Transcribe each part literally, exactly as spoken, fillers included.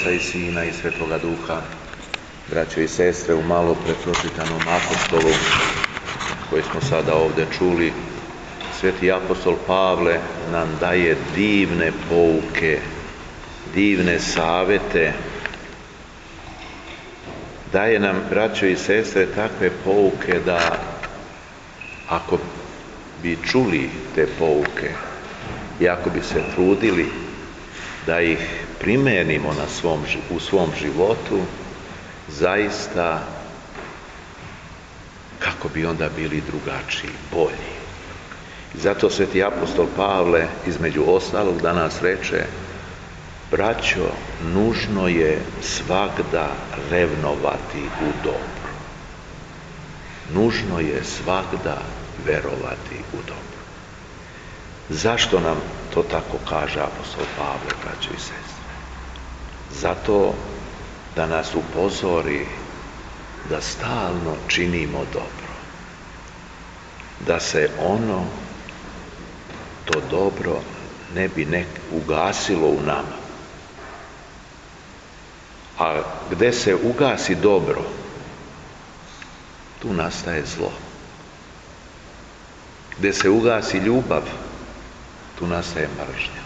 Oca i Sina i Svetoga Duha. Braćo i sestre, u malo prepročitanom apostolu koji smo sada ovdje čuli, Sveti apostol Pavle nam daje divne pouke, divne savjete. Daje nam, braćo i sestre, takve pouke da ako bi čuli te pouke i ako bi se trudili da ih primenimo na svom, u svom životu, zaista kako bi onda bili drugačiji, bolji. I zato Sveti apostol Pavle između ostalog danas reče: braćo, nužno je svagda revnovati u dobro. Nužno je svagda verovati u dobro. Zašto nam to tako kaže apostol Pavle, braćo i sestre? Zato da nas upozori da stalno činimo dobro. Da se ono, to dobro, ne bi nek ugasilo u nama. A gdje se ugasi dobro, tu nastaje zlo. Gdje se ugasi ljubav, tu nastaje mržnja.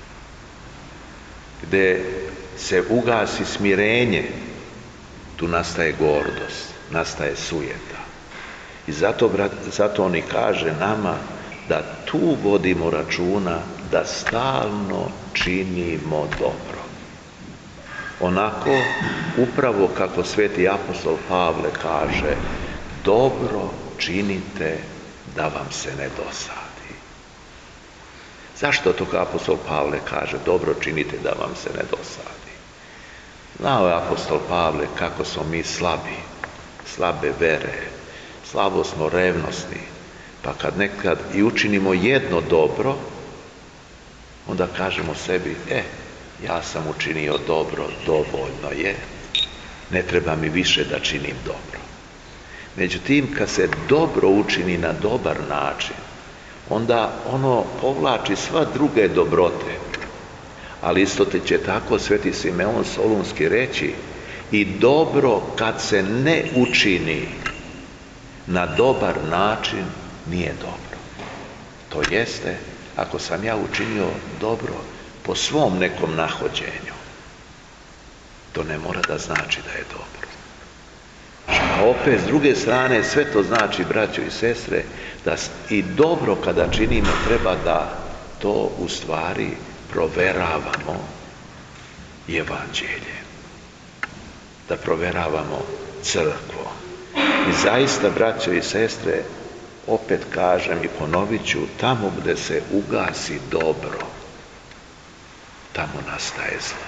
Gdje se ugasi smirenje, tu nastaje gordost, nastaje sujeta. I zato, zato on i kaže nama da tu vodimo računa, da stalno činimo dobro. Onako, upravo kako Sveti apostol Pavle kaže: dobro činite da vam se ne dosadi. Zašto to apostol Pavle kaže dobro činite da vam se ne dosadi? Znao je apostol Pavle kako smo mi slabi, slabe vere, slabo smo revnosni, pa kad nekad i učinimo jedno dobro, onda kažemo sebi: e, ja sam učinio dobro, dovoljno je, ne treba mi više da činim dobro. Međutim, kad se dobro učini na dobar način, onda ono povlači sva druge dobrote. Ali isto će tako Sveti Simeon Solunski reći: i dobro kad se ne učini na dobar način nije dobro. To jeste, ako sam ja učinio dobro po svom nekom nahođenju, to ne mora da znači da je dobro. A opet, s druge strane, sve to znači, braćo i sestre, da i dobro kada činimo treba da to u stvari proveravamo evanđelje, da proveravamo crkvu. I zaista, braćo i sestre, opet kažem i ponovit ću, tamo gdje se ugasi dobro, tamo nastaje zlo.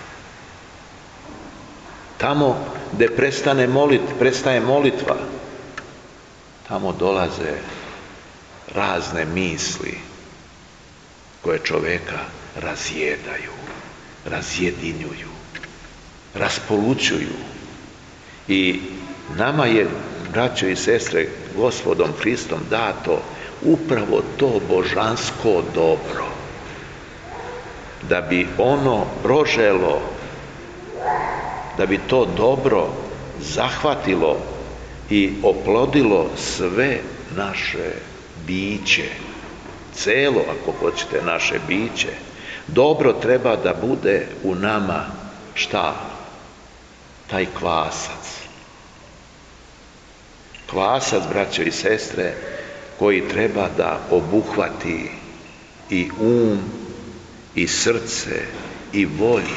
Tamo gdje prestane molit, prestaje molitva, tamo dolaze razne misli koje čovjeka razjedaju, razjedinjuju, raspolućuju. I nama je, braćo i sestre, Gospodom Hristom dato upravo to božansko dobro, da bi ono proželo, da bi to dobro zahvatilo i oplodilo sve naše biće, celo, ako hoćete, naše biće. Dobro treba da bude u nama šta? Taj kvasac. Kvasac, braćo i sestre, koji treba da obuhvati i um, i srce, i volju.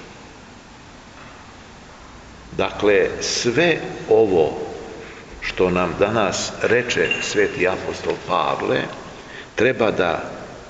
Dakle, sve ovo što nam danas reče Sveti apostol Pavle, treba da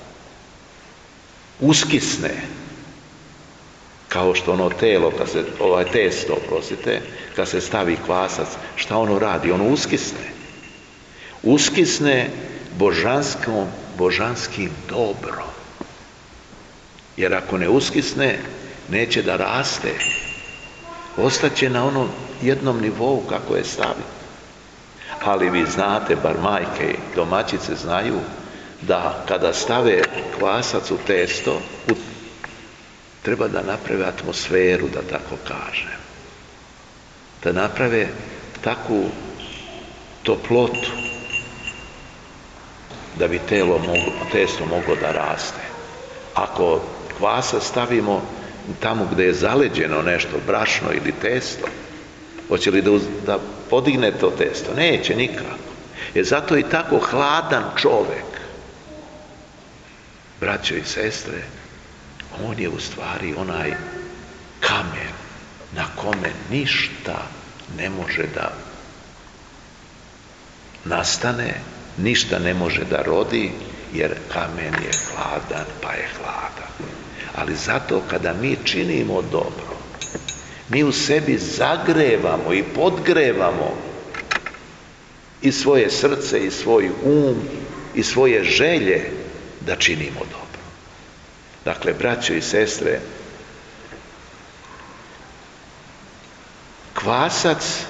uskisne, kao što ono telo, kad se, ovaj testo, prosite, kad se stavi kvasac, šta ono radi? Ono uskisne. Uskisne božanskom, božanskim dobrom. Jer ako ne uskisne, neće da raste. Ostaće na onom jednom nivou kako je staviti. Ali vi znate, bar majke i domaćice znaju, da kada stave kvasac u testo, u treba da naprave atmosferu, da tako kažem. Da naprave takvu toplotu da bi telo moglo, testo moglo da raste. Ako kvasa stavimo tamo gdje je zaleđeno nešto, brašno ili testo, hoće li da, uz, da podigne to testo? Neće nikako. Jer zato i tako hladan čovjek, braćo i sestre, on je u stvari onaj kamen na kome ništa ne može da nastane, ništa ne može da rodi, jer kamen je hladan, pa je hladan. Ali zato kada mi činimo dobro, mi u sebi zagrevamo i podgrevamo i svoje srce, i svoj um, i svoje želje da činimo dobro. Dakle, braćo i sestre, kvasac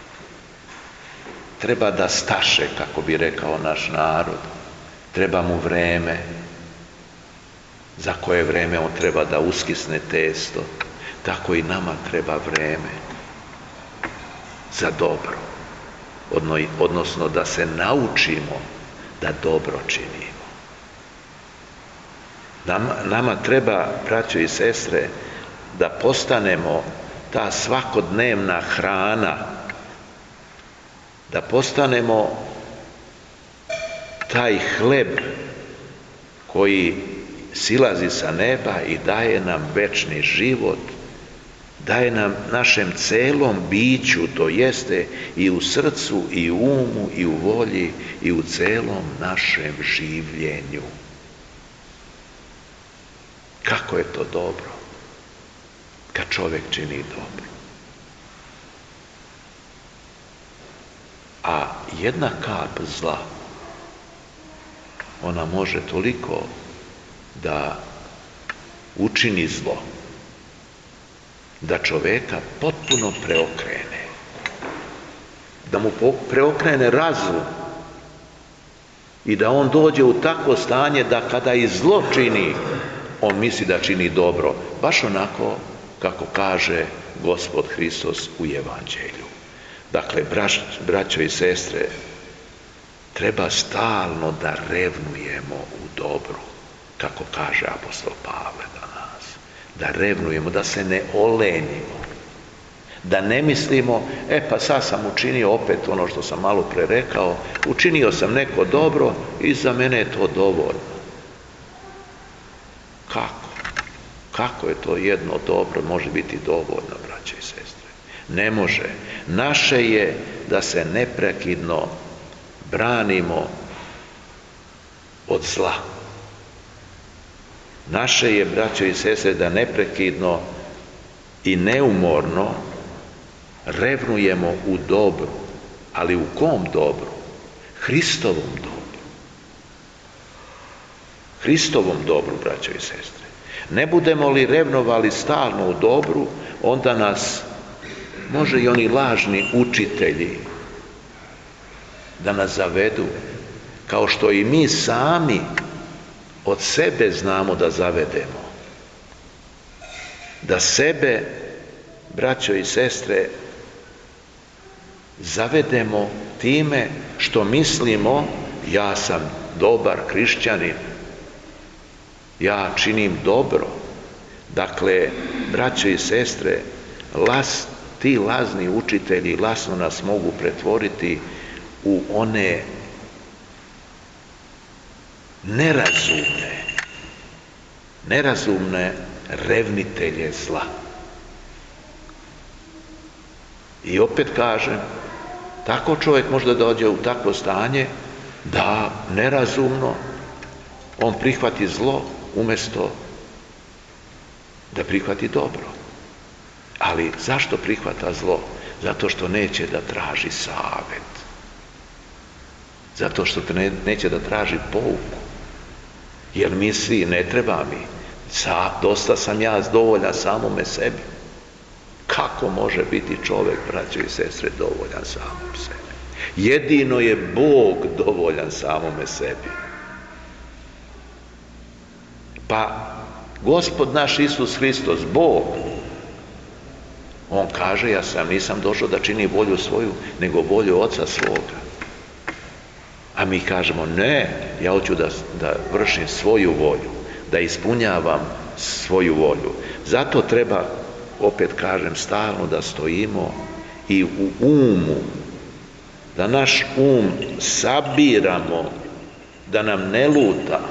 treba da staše, kako bi rekao naš narod. Treba mu vreme, za koje vreme on treba da uskisne testo, tako i nama treba vreme za dobro, odnosno da se naučimo da dobro činimo. Nama, nama treba, braćo i sestre, da postanemo ta svakodnevna hrana, da postanemo taj hleb koji silazi sa neba i daje nam večni život, daje nam našem celom biću, to jeste i u srcu, i u umu, i u volji, i u celom našem življenju. Kako je to dobro kad čovjek čini dobro. A jedna kap zla, ona može toliko da učini zlo, da čovjeka potpuno preokrene, da mu preokrene razum i da on dođe u takvo stanje da kada i zlo čini, on misli da čini dobro, baš onako kako kaže Gospod Hristos u Evanđelju. Dakle, brać, braćo i sestre, treba stalno da revnujemo u dobru, kako kaže apostol Pavle danas. Da revnujemo, da se ne olenimo, da ne mislimo, e pa sad sam učinio opet ono što sam malo pre rekao, učinio sam neko dobro i za mene je to dovoljno. Kako? Kako je to jedno dobro može biti dovoljno, braće i sestre? Ne može. Naše je da se neprekidno branimo od zla. Naše je, braćo i sestre, da neprekidno i neumorno revnujemo u dobru. Ali u kom dobru? Hristovom dobru. Hristovom dobru, braćo i sestre. Ne budemo li revnovali stalno u dobru, onda nas može i oni lažni učitelji da nas zavedu, kao što i mi sami od sebe znamo da zavedemo. Da sebe, braćo i sestre, zavedemo time što mislimo ja sam dobar hrišćanin, ja činim dobro. Dakle, braćo i sestre, las, ti lazni učitelji lasno nas mogu pretvoriti u one nerazumne, nerazumne revnitelje zla. I opet kažem, tako čovjek može dođe u takvo stanje da nerazumno on prihvati zlo umjesto da prihvati dobro. Ali zašto prihvata zlo? Zato što neće da traži savjet. Zato što ne, neće da traži pouku. Jer misli, ne treba mi, sa, dosta sam ja dovoljan samome sebi. Kako može biti čovjek, braćo i sestre, dovoljan samom sebi? Jedino je Bog dovoljan samome sebi. Pa Gospod naš Isus Hristos, Bog, On kaže, ja sam nisam došao da čini volju svoju, nego volju Oca svoga. A mi kažemo, ne, ja hoću da, da vršim svoju volju, da ispunjavam svoju volju. Zato treba, opet kažem, stalno da stojimo i u umu, da naš um sabiramo, da nam ne luta.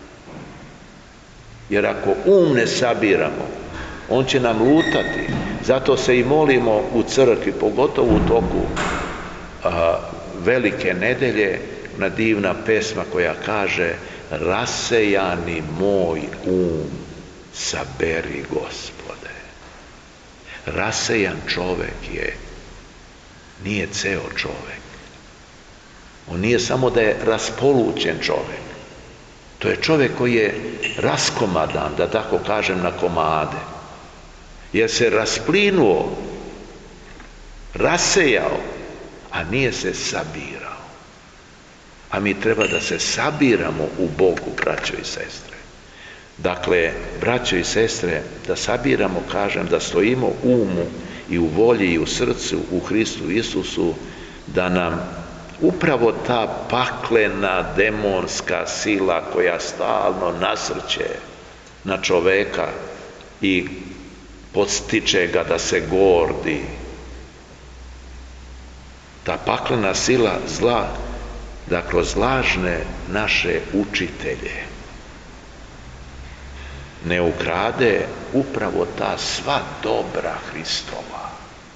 Jer ako um ne sabiramo, on će nam lutati. Zato se i molimo u crkvi, pogotovo u toku a, velike nedelje, na divna pesma koja kaže: rasejani moj um, saberi Gospode. Rasejan čovek je, nije ceo čovek. On nije samo da je raspolućen čovek. To je čovek koji je raskomadan, da tako kažem, na komade. Jer se rasplinuo, rasejao, a nije se sabirao. A mi treba da se sabiramo u Bogu, braćo i sestre. Dakle, braćo i sestre, da sabiramo, kažem, da stojimo u umu i u volji i u srcu u Hristu Isusu, da nam upravo ta paklena demonska sila koja stalno nasrće na čoveka i podstiče ga da se gordi, ta paklena sila zla, da kroz lažne naše učitelje ne ukrade upravo ta sva dobra Hristova.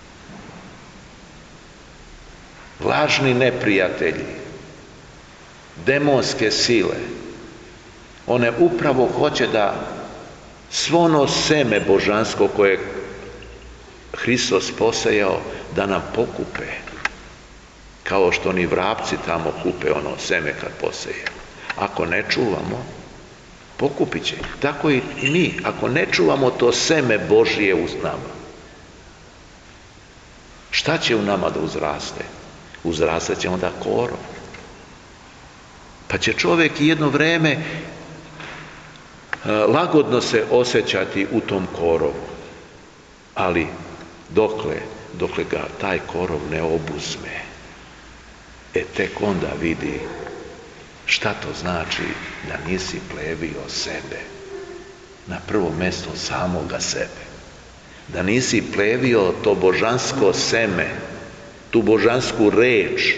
Lažni neprijatelji, demonske sile, one upravo hoće da svo ono seme božansko koje Hristos posejao, da nam pokupe. Kao što oni vrapci tamo kupe ono seme kad poseje. Ako ne čuvamo, pokupit će. Tako i mi, ako ne čuvamo to seme Božije u nama, šta će u nama da uzraste? Uzrastat će onda korov. Pa će čovjek jedno vreme lagodno se osjećati u tom korovu. Ali dokle, dokle ga taj korov ne obuzme, e tek onda vidi šta to znači da nisi plevio sebe, na prvo mjesto samoga sebe, da nisi plevio to božansko seme, tu božansku reč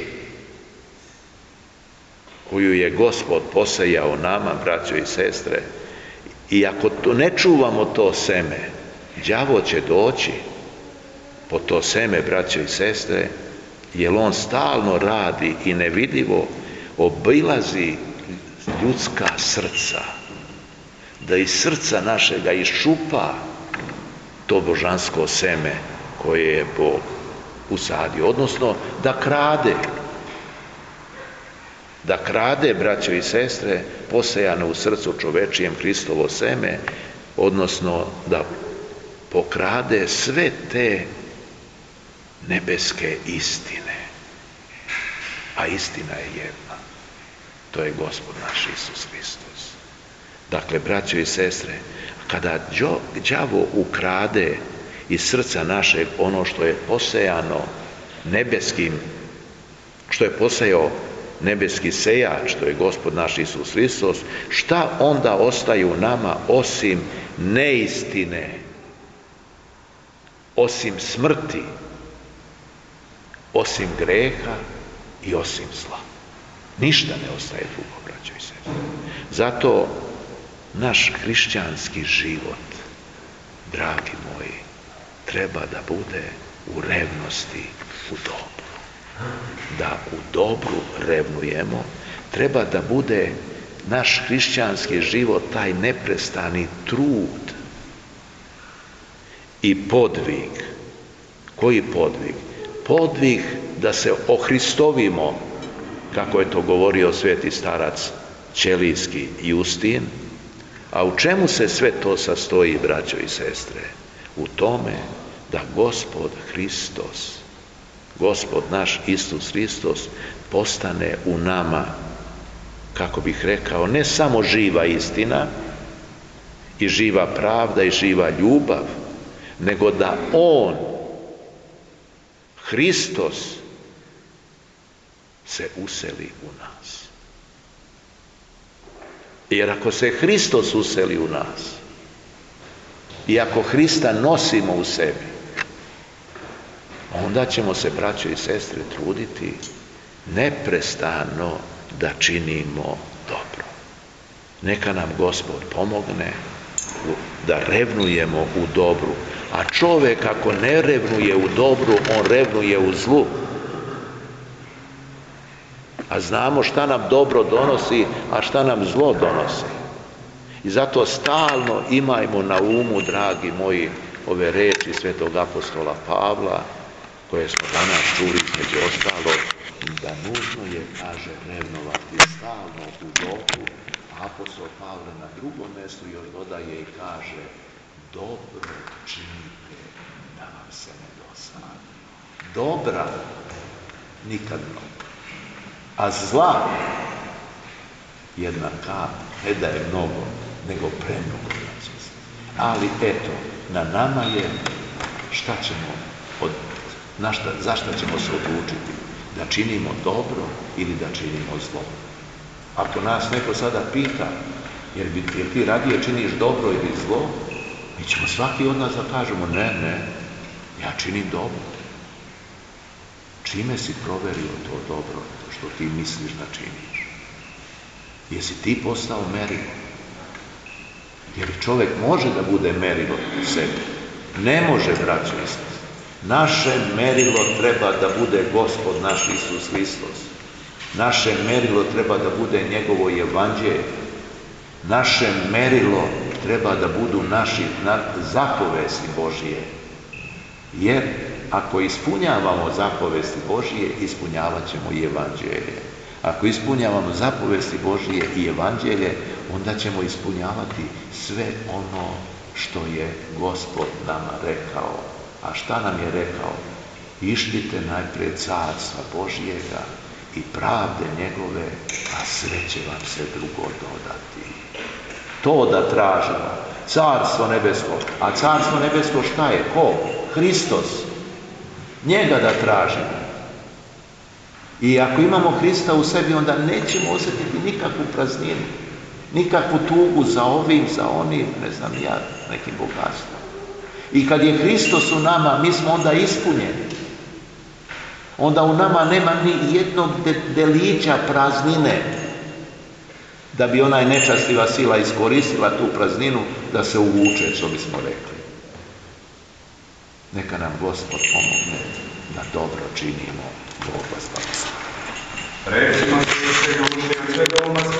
koju je Gospod posejao nama, braćo i sestre. I ako to ne čuvamo to seme, đavo će doći po to seme, braćo i sestre, jer on stalno radi i nevidljivo obilazi ljudska srca, da iz srca našega iščupa to božansko seme koje je Bog usadio, odnosno da krade, da krade, braćo i sestre, posejano u srcu čovečijem Hristovo seme, odnosno da pokrade sve te nebeske istine. A istina je jedna. To je Gospod naš Isus Hristos. Dakle, braćo i sestre, kada đavo ukrade iz srca našeg ono što je posejano nebeskim, što je posejao nebeski sejač, to je Gospod naš Isus Hristos, šta onda ostaje u nama osim neistine, osim smrti, osim greha i osim zla? Ništa ne ostaje drugo, braćo i sestre. Zato naš hrišćanski život, dragi moji, treba da bude u revnosti, u dobru. Da u dobru revnujemo, treba da bude naš hrišćanski život taj neprestani trud i podvig. Koji podvig? Podvig da se ohristovimo, kako je to govorio sveti starac ćelijski Justin. A u čemu se sve to sastoji, braćo i sestre? U tome da Gospod Hristos, Gospod naš Isus Hristos postane u nama, kako bih rekao, ne samo živa istina i živa pravda i živa ljubav, nego da On, Hristos, se useli u nas. Jer ako se Hristos useli u nas i ako Hrista nosimo u sebi, onda ćemo se, braćo i sestre, truditi neprestano da činimo dobro. Neka nam Gospod pomogne da revnujemo u dobru. A čovjek ako ne revnuje u dobru, on revnuje u zlu. A znamo šta nam dobro donosi, a šta nam zlo donosi. I zato stalno imajmo na umu, dragi moji, ove reči svetog apostola Pavla, koje smo danas čuli između ostalog, da nužno je, kaže, revnovati stalno u dobru. Apostol Pavle na drugom mjestu još dodaje i kaže: dobro činite da vam se ne dosadi. Dobra nikad mnogo, a zla jedna kap ne da je mnogo, nego premnogo. Ali eto, na nama je šta ćemo od, na šta, za šta ćemo se odlučiti, da činimo dobro ili da činimo zlo. Ako nas neko sada pita, jer, bi, jer ti radije činiš dobro ili zlo, mi ćemo svaki od nas da kažemo: ne, ne, ja činim dobro. Čime si proverio to dobro što ti misliš da činiš? Jesi ti postao merilo? Jer čovjek može da bude merilo u sebi. Ne može, braćo i sestre. Naše merilo treba da bude Gospod naš Isus Hristos. Naše merilo treba da bude njegovo evanđelje. Naše merilo treba da budu naši zapovesti Božije. Jer ako ispunjavamo zapovesti Božije, ispunjavat ćemo i evanđelje. Ako ispunjavamo zapovesti Božije i evanđelje, onda ćemo ispunjavati sve ono što je Gospod nama rekao. A šta nam je rekao? Ištite najprije carstva Božijega i pravde njegove, a sve će vam se drugo dodati. To da tražimo. Carstvo nebesko. A carstvo nebesko šta je? Ko? Hristos. Njega da tražimo. I ako imamo Hrista u sebi, onda nećemo osjetiti nikakvu prazninu, nikakvu tugu za ovim, za onim, ne znam ja, nekim bogatstvom. I kad je Hristos u nama, mi smo onda ispunjeni. Onda u nama nema ni jednog de delića praznine, da bi onaj nečastiva sila iskoristila tu prazninu da se uvuče, što bismo rekli. Neka nam Gospod pomogne da dobro činimo. Bog vas blagoslov. Recimo se svega učenja svega